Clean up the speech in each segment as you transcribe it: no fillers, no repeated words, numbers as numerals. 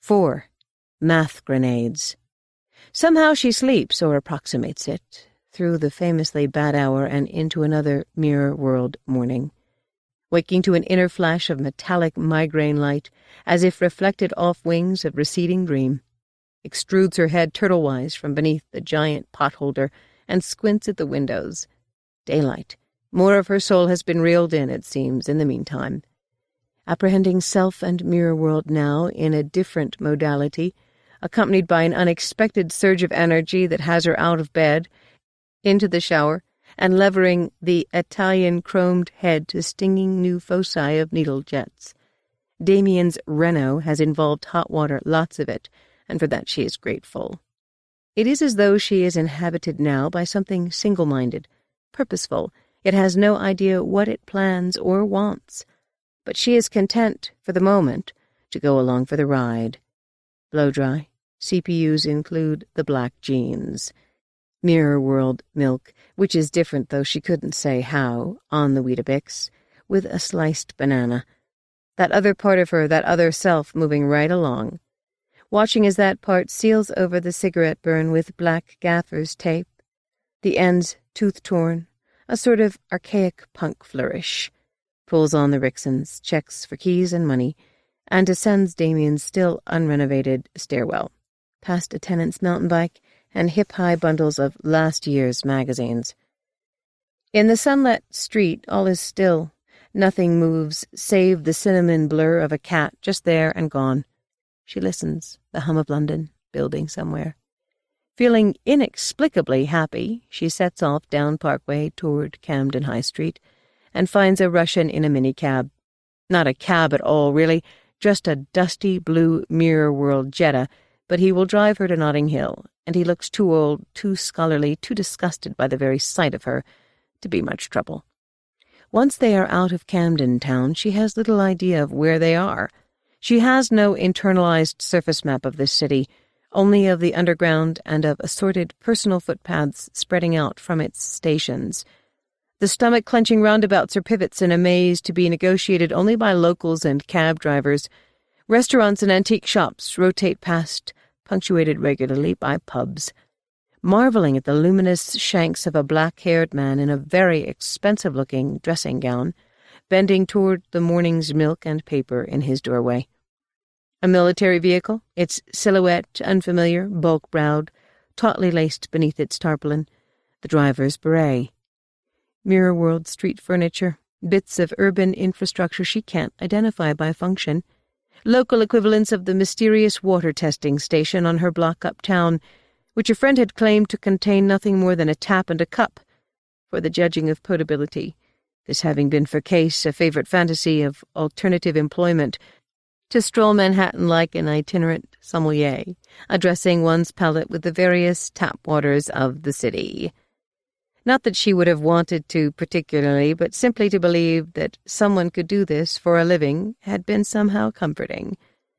4. Math grenades. Somehow she sleeps, or approximates it, through the famously bad hour and into another mirror world morning, waking to an inner flash of metallic migraine light, as if reflected off wings of receding dream, extrudes her head turtle-wise from beneath the giant potholder, and squints at the windows. Daylight. More of her soul has been reeled in, it seems, in the meantime. Apprehending self and mirror world now in a different modality, accompanied by an unexpected surge of energy that has her out of bed, into the shower, and levering the Italian chromed head to stinging new foci of needle jets. Damien's Renault has involved hot water, lots of it, and for that she is grateful. It is as though she is inhabited now by something single-minded, purposeful, yet has no idea what it plans or wants. But she is content, for the moment, to go along for the ride. Blow-dry. CPUs include the black jeans. Mirror world milk, which is different though she couldn't say how, on the Weetabix, with a sliced banana. That other part of her, that other self, moving right along. Watching as that part seals over the cigarette burn with black gaffer's tape, the ends tooth-torn, a sort of archaic punk flourish, pulls on the Rixons, checks for keys and money, and descends Damien's still unrenovated stairwell, past a tenant's mountain bike and hip-high bundles of last year's magazines. In the sunlit street, all is still. Nothing moves, save the cinnamon blur of a cat just there and gone. She listens, the hum of London, building somewhere. Feeling inexplicably happy, she sets off down Parkway toward Camden High Street and finds a Russian in a minicab. Not a cab at all, really, just a dusty blue Mirror World Jetta, but he will drive her to Notting Hill, and he looks too old, too scholarly, too disgusted by the very sight of her to be much trouble. Once they are out of Camden Town, she has little idea of where they are. She has no internalized surface map of this city, only of the underground and of assorted personal footpaths spreading out from its stations. The stomach-clenching roundabouts are pivots in a maze to be negotiated only by locals and cab drivers. Restaurants and antique shops rotate past, punctuated regularly by pubs. Marveling at the luminous shanks of a black-haired man in a very expensive-looking dressing gown, bending toward the morning's milk and paper in his doorway. A military vehicle, its silhouette unfamiliar, bulk-browed, tautly laced beneath its tarpaulin, the driver's beret. Mirror World street furniture, bits of urban infrastructure she can't identify by function, local equivalents of the mysterious water testing station on her block uptown, which a friend had claimed to contain nothing more than a tap and a cup for the judging of potability, this having been for Case a favorite fantasy of alternative employment, to stroll Manhattan like an itinerant sommelier, addressing one's palate with the various tap waters of the city. Not that she would have wanted to particularly, but simply to believe that someone could do this for a living had been somehow comforting.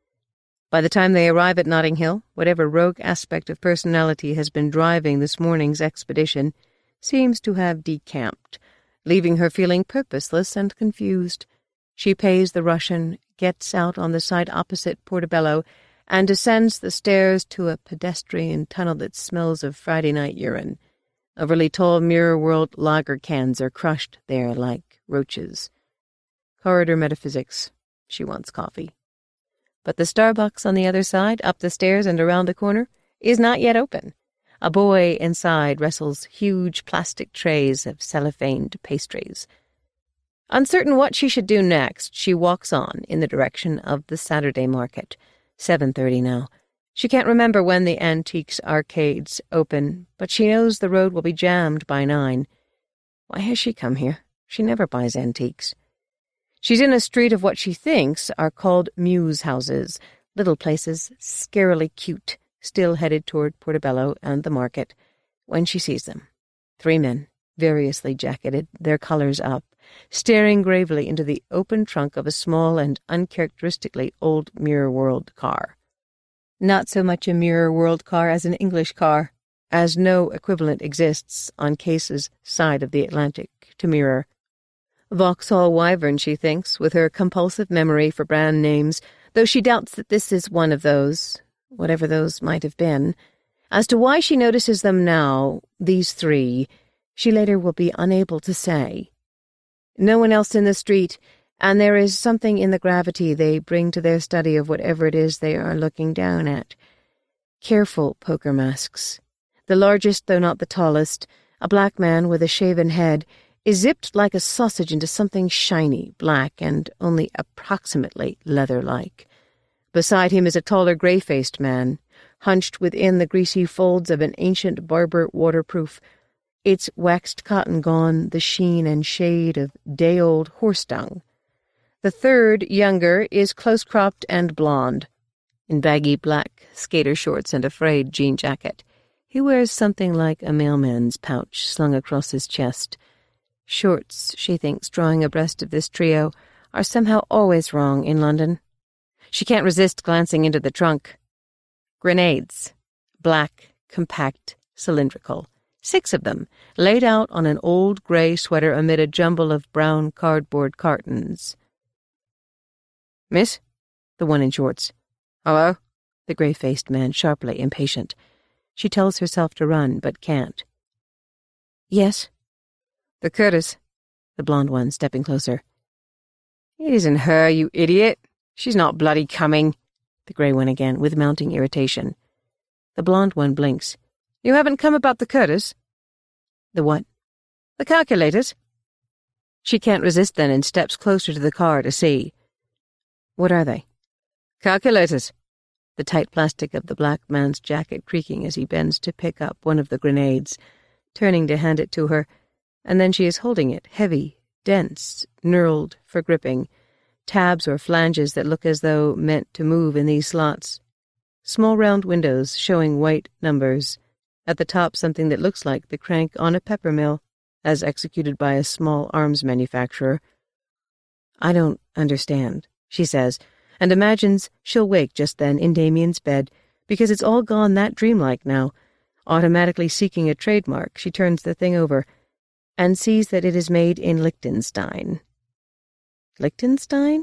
By the time they arrive at Notting Hill, whatever rogue aspect of personality has been driving this morning's expedition seems to have decamped, leaving her feeling purposeless and confused. She pays the Russian, gets out on the side opposite Portobello, and descends the stairs to a pedestrian tunnel that smells of Friday night urine. Overly tall Mirror World lager cans are crushed there like roaches. Corridor metaphysics. She wants coffee. But the Starbucks on the other side, up the stairs and around the corner, is not yet open. A boy inside wrestles huge plastic trays of cellophaned pastries. Uncertain what she should do next, she walks on in the direction of the Saturday market. 7:30 now. She can't remember when the Antiques arcades open, but she knows the road will be jammed by 9. Why has she come here? She never buys antiques. She's in a street of what she thinks are called muse houses, little places, scarily cute, still headed toward Portobello and the market, when she sees them. 3 men, variously jacketed, their collars up, staring gravely into the open trunk of a small and uncharacteristically old Mirror World car. Not so much a Mirror World car as an English car, as no equivalent exists on Case's side of the Atlantic to mirror. Vauxhall Wyvern, she thinks, with her compulsive memory for brand names, though she doubts that this is one of those, whatever those might have been. As to why she notices them now, these three, she later will be unable to say. No one else in the street, and there is something in the gravity they bring to their study of whatever it is they are looking down at. Careful poker masks. The largest, though not the tallest, a black man with a shaven head, is zipped like a sausage into something shiny, black, and only approximately leather-like. Beside him is a taller grey-faced man, hunched within the greasy folds of an ancient Barber waterproof, its waxed cotton gone, the sheen and shade of day-old horse-dung. The third, younger, is close-cropped and blonde, in baggy black skater shorts and a frayed jean jacket. He wears something like a mailman's pouch slung across his chest. Shorts, she thinks, drawing abreast of this trio, are somehow always wrong in London. She can't resist glancing into the trunk. Grenades. Black, compact, cylindrical. 6 of them, laid out on an old grey sweater amid a jumble of brown cardboard cartons. "Miss?" The one in shorts. "Hello?" The grey-faced man, sharply impatient. She tells herself to run, but can't. "Yes?" "The Curtis." The blonde one, stepping closer. "It isn't her, you idiot. She's not bloody coming." The grey one again, with mounting irritation. The blonde one blinks. "You haven't come about the Curtis?" "The what?" "The calculators." She can't resist then and steps closer to the car to see. "What are they?" "Calculators." The tight plastic of the black man's jacket creaking as he bends to pick up one of the grenades, turning to hand it to her, and then she is holding it, heavy, dense, knurled for gripping, tabs or flanges that look as though meant to move in these slots. Small round windows showing white numbers. At the top something that looks like the crank on a pepper mill, as executed by a small arms manufacturer. "I don't understand," she says, and imagines she'll wake just then in Damien's bed, because it's all gone that dreamlike now. Automatically seeking a trademark, she turns the thing over, and sees that it is made in Liechtenstein. Liechtenstein?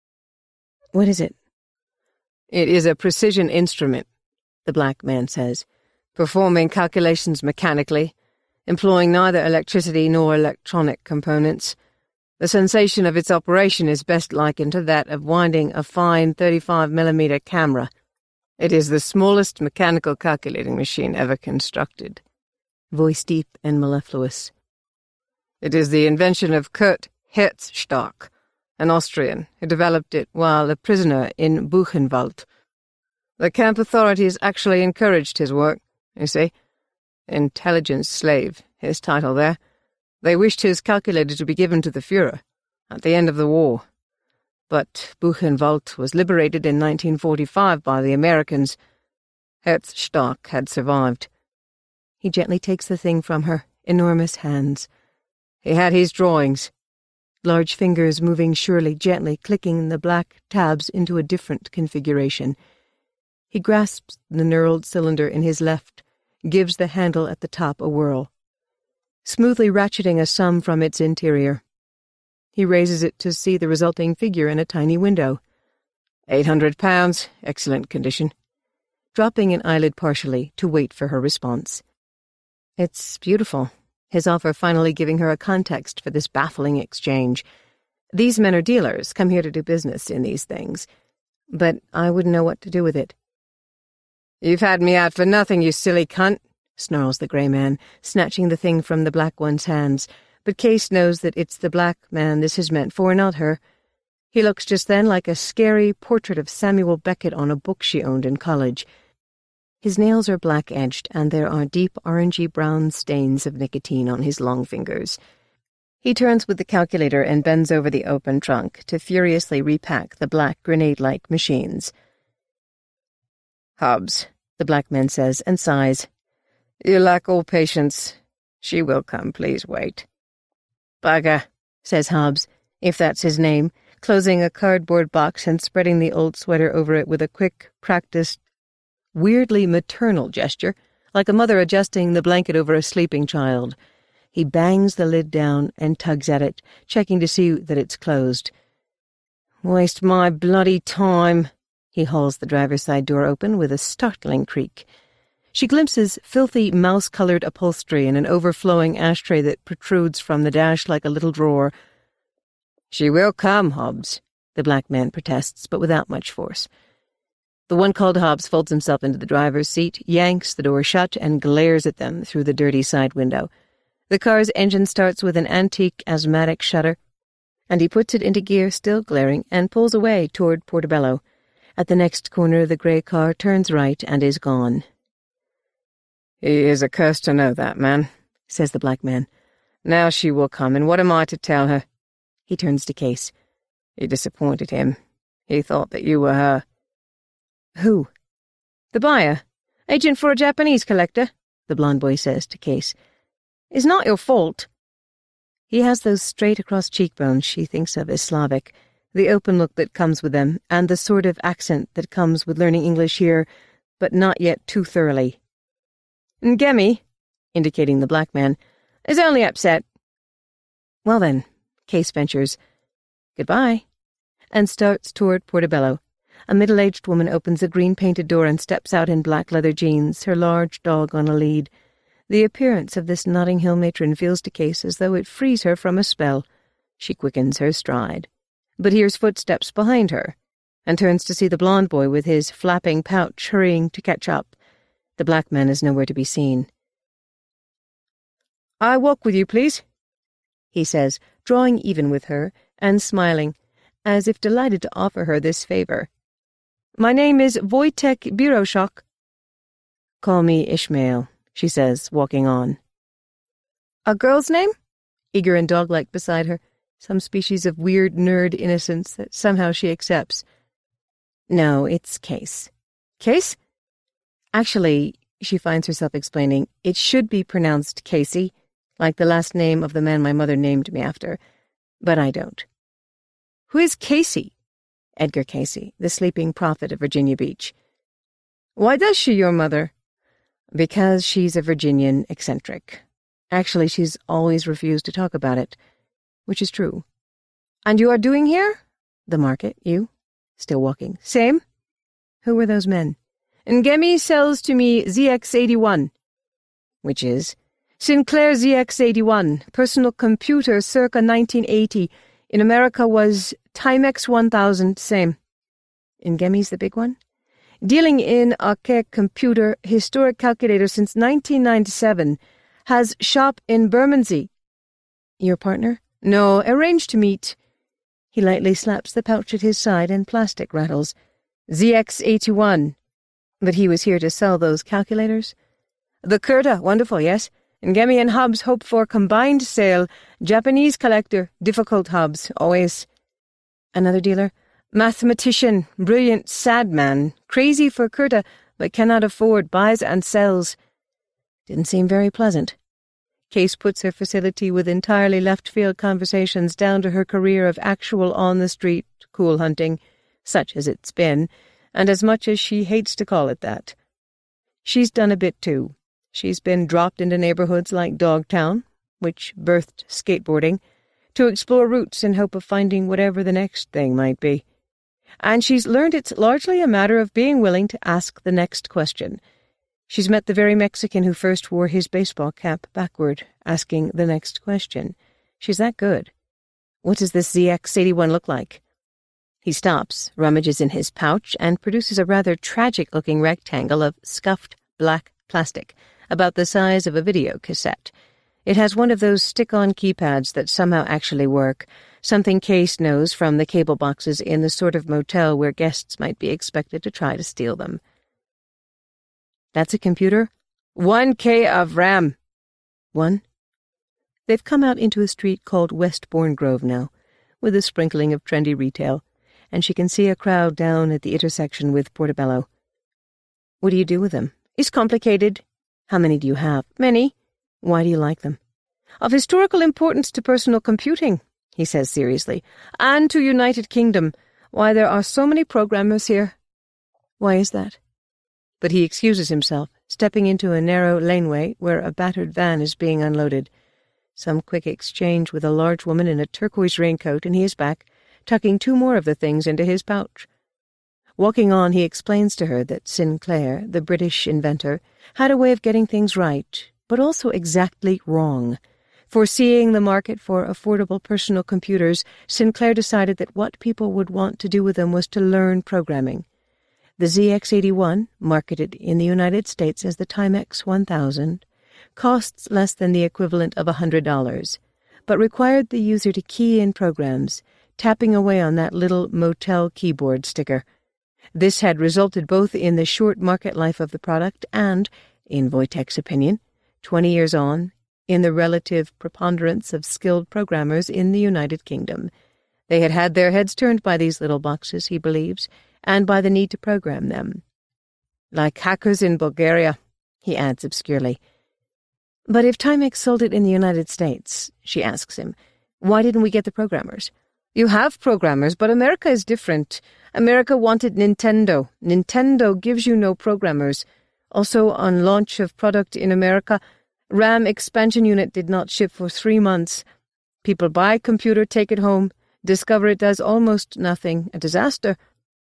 What is it? "It is a precision instrument," the black man says, "performing calculations mechanically, employing neither electricity nor electronic components. The sensation of its operation is best likened to that of winding a fine 35mm camera. It is the smallest mechanical calculating machine ever constructed." Voice deep and mellifluous. "It is the invention of Kurt Herzstark, an Austrian, who developed it while a prisoner in Buchenwald. The camp authorities actually encouraged his work, you see. Intelligence slave, his title there. They wished his calculator to be given to the Führer at the end of the war. But Buchenwald was liberated in 1945 by the Americans. Herzstark had survived." He gently takes the thing from her, enormous hands. "He had his drawings." Large fingers moving surely, gently, clicking the black tabs into a different configuration. He grasps the knurled cylinder in his left, gives the handle at the top a whirl, smoothly ratcheting a sum from its interior. He raises it to see the resulting figure in a tiny window. £800, excellent condition. Dropping an eyelid partially to wait for her response. "It's beautiful," his offer finally giving her a context for this baffling exchange. "These men are dealers, come here to do business in these things. But I wouldn't know what to do with it." "You've had me out for nothing, you silly cunt," snarls the grey man, snatching the thing from the black one's hands. But Case knows that it's the black man this is meant for, not her. He looks just then like a scary portrait of Samuel Beckett on a book she owned in college. His nails are black-edged, and there are deep orangey-brown stains of nicotine on his long fingers. He turns with the calculator and bends over the open trunk to furiously repack the black grenade-like machines. "Hobbs," the black man says, and sighs. "You lack all patience. She will come, please wait." "Bugger," says Hobbs, if that's his name, closing a cardboard box and spreading the old sweater over it with a quick, practiced, weirdly maternal gesture, like a mother adjusting the blanket over a sleeping child. He bangs the lid down and tugs at it, checking to see that it's closed. "Waste my bloody time," He hauls the driver's side door open with a startling creak. She glimpses filthy mouse-colored upholstery and an overflowing ashtray that protrudes from the dash like a little drawer. "She will come, Hobbs," the black man protests, but without much force. The one called Hobbs folds himself into the driver's seat, yanks the door shut, and glares at them through the dirty side window. The car's engine starts with an antique, asthmatic shudder, and he puts it into gear, still glaring, and pulls away toward Portobello. At the next corner, the grey car turns right and is gone. "He is a curse to know that, man," says the black man. "Now she will come, and what am I to tell her?" He turns to Case. "You disappointed him. He thought that you were her." "Who?" "The buyer. Agent for a Japanese collector," the blond boy says to Case. "It's not your fault." He has those straight-across cheekbones she thinks of as Slavic, the open look that comes with them, and the sort of accent that comes with learning English here, but not yet too thoroughly. "Ngemi," indicating the black man, "is only upset." "Well then," Case ventures, "goodbye," and starts toward Portobello. A middle-aged woman opens a green-painted door and steps out in black leather jeans, her large dog on a lead. The appearance of this Notting Hill matron feels to Case as though it frees her from a spell. She quickens her stride, but hears footsteps behind her, and turns to see the blond boy with his flapping pouch hurrying to catch up. The black man is nowhere to be seen. "I walk with you, please," he says, drawing even with her, and smiling, as if delighted to offer her this favor. "My name is Wojtek Biroshok." "Call me Ishmael," she says, walking on. "A girl's name?" Eager and dog-like beside her, some species of weird nerd innocence that somehow she accepts. "No, it's Case." "Case?" "Actually," she finds herself explaining, "it should be pronounced Casey, like the last name of the man my mother named me after, but I don't." "Who is Casey?" "Edgar Casey, the sleeping prophet of Virginia Beach." "Why does she, your mother?" "Because she's a Virginian eccentric. Actually, she's always refused to talk about it, which is true." "And you are doing here?" "The market. You?" Still walking. "Same." "Who were those men?" "Ngemi sells to me ZX81. "Which is?" "Sinclair ZX81, personal computer circa 1980. In America was Timex 1000, same." "Ngemi's the big one?" "Dealing in archaic computer, historic calculator since 1997. Has shop in Bermondsey." "Your partner?" "No, arranged to meet." He lightly slaps the pouch at his side and plastic rattles. "ZX81. But he was here to sell those calculators?" "The Kurta, wonderful, yes. Ngemi and Hobbs hope for combined sale. Japanese collector, difficult Hobbs, always." "Another dealer?" "Mathematician, brilliant, sad man, crazy for Kurta, but cannot afford, buys and sells." Didn't seem very pleasant. Case puts her facility with entirely left-field conversations down to her career of actual on-the-street cool hunting, such as it's been, and as much as she hates to call it that. She's done a bit too. She's been dropped into neighborhoods like Dogtown, which birthed skateboarding, to explore routes in hope of finding whatever the next thing might be. And she's learned it's largely a matter of being willing to ask the next question. She's met the very Mexican who first wore his baseball cap backward, asking the next question. She's that good. "What does this ZX81 look like?" He stops, rummages in his pouch, and produces a rather tragic-looking rectangle of scuffed black plastic, about the size of a video cassette. It has one of those stick-on keypads that somehow actually work, something Case knows from the cable boxes in the sort of motel where guests might be expected to try to steal them. "That's a computer?" 1K of RAM. "One?" They've come out into a street called Westbourne Grove now, with a sprinkling of trendy retail, and she can see a crowd down at the intersection with Portobello. "What do you do with them?" "It's complicated." "How many do you have?" "Many." "Why do you like them?" "Of historical importance to personal computing," he says seriously, "and to United Kingdom. Why, there are so many programmers here." "Why is that?" But he excuses himself, stepping into a narrow laneway where a battered van is being unloaded. Some quick exchange with a large woman in a turquoise raincoat, and he is back, tucking two more of the things into his pouch. Walking on, he explains to her that Sinclair, the British inventor, had a way of getting things right, but also exactly wrong. Foreseeing the market for affordable personal computers, Sinclair decided that what people would want to do with them was to learn programming. The ZX81, marketed in the United States as the Timex 1000, costs less than the equivalent of $100, but required the user to key in programs, tapping away on that little motel keyboard sticker. This had resulted both in the short market life of the product and, in Wojtek's opinion, 20 years on, in the relative preponderance of skilled programmers in the United Kingdom. They had had their heads turned by these little boxes, he believes, and by the need to program them. Like hackers in Bulgaria, he adds obscurely. But if Timex sold it in the United States, she asks him, why didn't we get the programmers? You have programmers, but America is different. America wanted Nintendo. Nintendo gives you no programmers. Also, on launch of product in America, RAM expansion unit did not ship for 3 months. People buy computer, take it home, discover it does almost nothing. A disaster.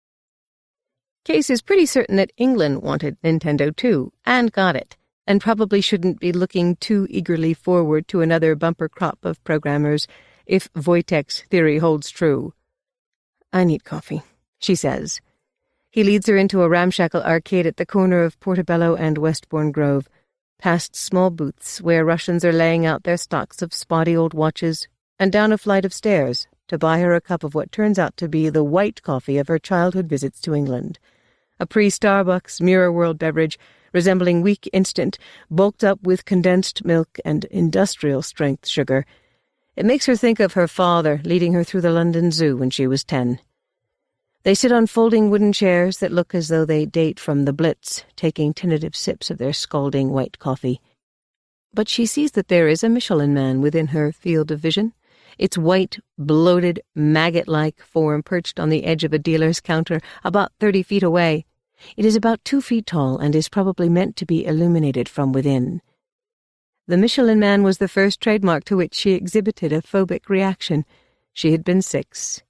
Case is pretty certain that England wanted Nintendo too, and got it, and probably shouldn't be looking too eagerly forward to another bumper crop of programmers if Wojtek's theory holds true. I need coffee, she says. He leads her into a ramshackle arcade at the corner of Portobello and Westbourne Grove, past small booths where Russians are laying out their stocks of spotty old watches, and down a flight of stairs to buy her a cup of what turns out to be the white coffee of her childhood visits to England. A pre-Starbucks Mirror World beverage resembling weak instant, bulked up with condensed milk and industrial-strength sugar. It makes her think of her father leading her through the London Zoo when she was 10. They sit on folding wooden chairs that look as though they date from the Blitz, taking tentative sips of their scalding white coffee. But she sees that there is a Michelin Man within her field of vision, its white, bloated, maggot-like form perched on the edge of a dealer's counter about 30 feet away. It is about 2 feet tall and is probably meant to be illuminated from within. The Michelin Man was the first trademark to which she exhibited a phobic reaction. She had been 6.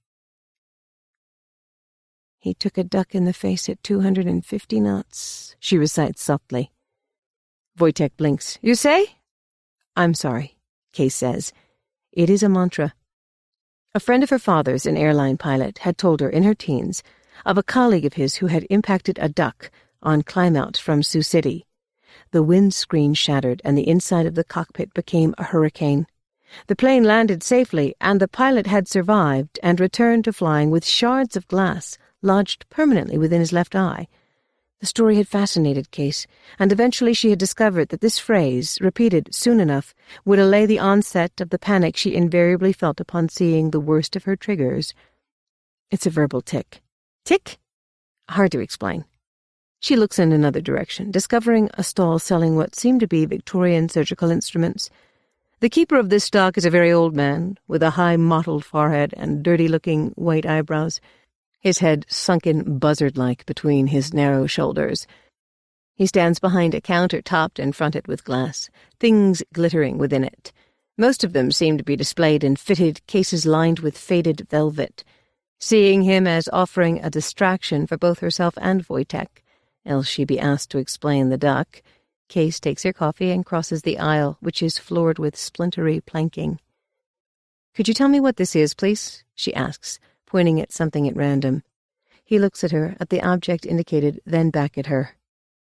He took a duck in the face at 250 knots, she recites softly. Wojtek blinks. You say? I'm sorry, Case says. It is a mantra. A friend of her father's, an airline pilot, had told her in her teens of a colleague of his who had impacted a duck on climb-out from Sioux City. The windscreen shattered and the inside of the cockpit became a hurricane. The plane landed safely, and the pilot had survived and returned to flying with shards of glass lodged permanently within his left eye. The story had fascinated Case, and eventually she had discovered that this phrase, repeated soon enough, would allay the onset of the panic she invariably felt upon seeing the worst of her triggers. It's a verbal tic. Tick? Hard to explain. She looks in another direction, discovering a stall selling what seemed to be Victorian surgical instruments. The keeper of this stock is a very old man, with a high mottled forehead and dirty-looking white eyebrows, his head sunken buzzard-like between his narrow shoulders. He stands behind a counter topped and fronted with glass, things glittering within it. Most of them seem to be displayed in fitted cases lined with faded velvet. Seeing him as offering a distraction for both herself and Wojtek, else she be asked to explain the duck, Case takes her coffee and crosses the aisle, which is floored with splintery planking. "Could you tell me what this is, please?" she asks, pointing at something at random. He looks at her, at the object indicated, then back at her.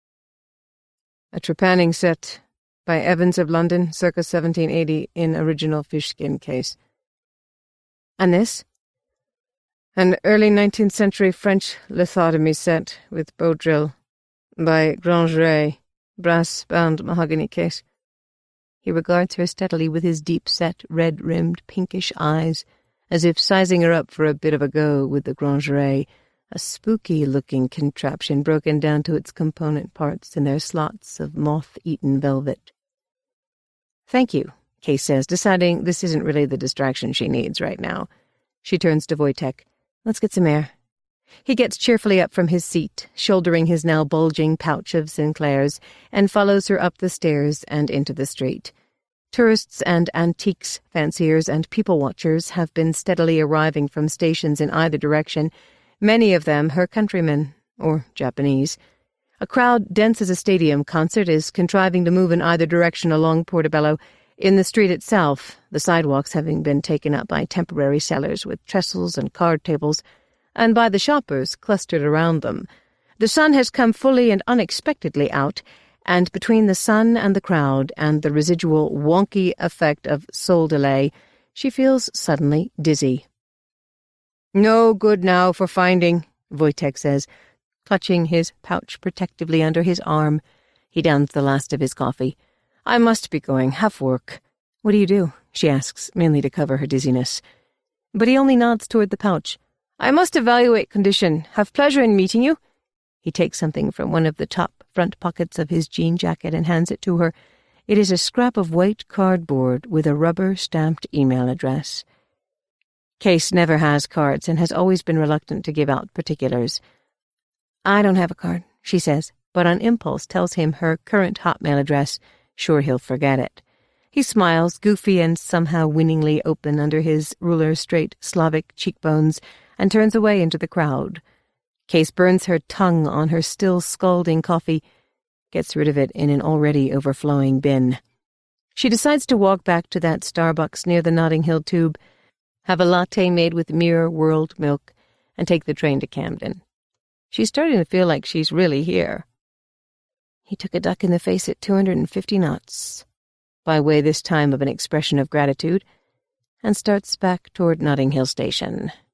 "A trepanning set by Evans of London, circa 1780, in original fishskin case." "And this?" "An early 19th century French lithotomy set with bow drill by Grangeret, brass-bound mahogany case." He regards her steadily with his deep-set, red-rimmed, pinkish eyes, as if sizing her up for a bit of a go with the Grangeret, a spooky-looking contraption broken down to its component parts in their slots of moth-eaten velvet. "Thank you," Case says, deciding this isn't really the distraction she needs right now. She turns to Wojtek. "Let's get some air." He gets cheerfully up from his seat, shouldering his now bulging pouch of Sinclair's, and follows her up the stairs and into the street. Tourists and antiques fanciers and people-watchers have been steadily arriving from stations in either direction, many of them her countrymen, or Japanese. A crowd dense as a stadium concert is contriving to move in either direction along Portobello. In the street itself, the sidewalks having been taken up by temporary sellers with trestles and card tables, and by the shoppers clustered around them. The sun has come fully and unexpectedly out, and between the sun and the crowd and the residual wonky effect of soul delay, she feels suddenly dizzy. "No good now for finding," Wojtek says, clutching his pouch protectively under his arm. He downs the last of his coffee. "I must be going. Have work." "What do you do?" she asks, mainly to cover her dizziness. But he only nods toward the pouch. "I must evaluate condition. Have pleasure in meeting you." He takes something from one of the top front pockets of his jean jacket and hands it to her. It is a scrap of white cardboard with a rubber-stamped email address. Case never has cards and has always been reluctant to give out particulars. "I don't have a card," she says, but on impulse tells him her current Hotmail address, sure he'll forget it. He smiles, goofy and somehow winningly open under his ruler-straight Slavic cheekbones, and turns away into the crowd. Case burns her tongue on her still scalding coffee, gets rid of it in an already overflowing bin. She decides to walk back to that Starbucks near the Notting Hill Tube, have a latte made with Mirror World milk, and take the train to Camden. She's starting to feel like she's really here. He took a duck in the face at 250 knots, by way this time of an expression of gratitude, and starts back toward Notting Hill Station.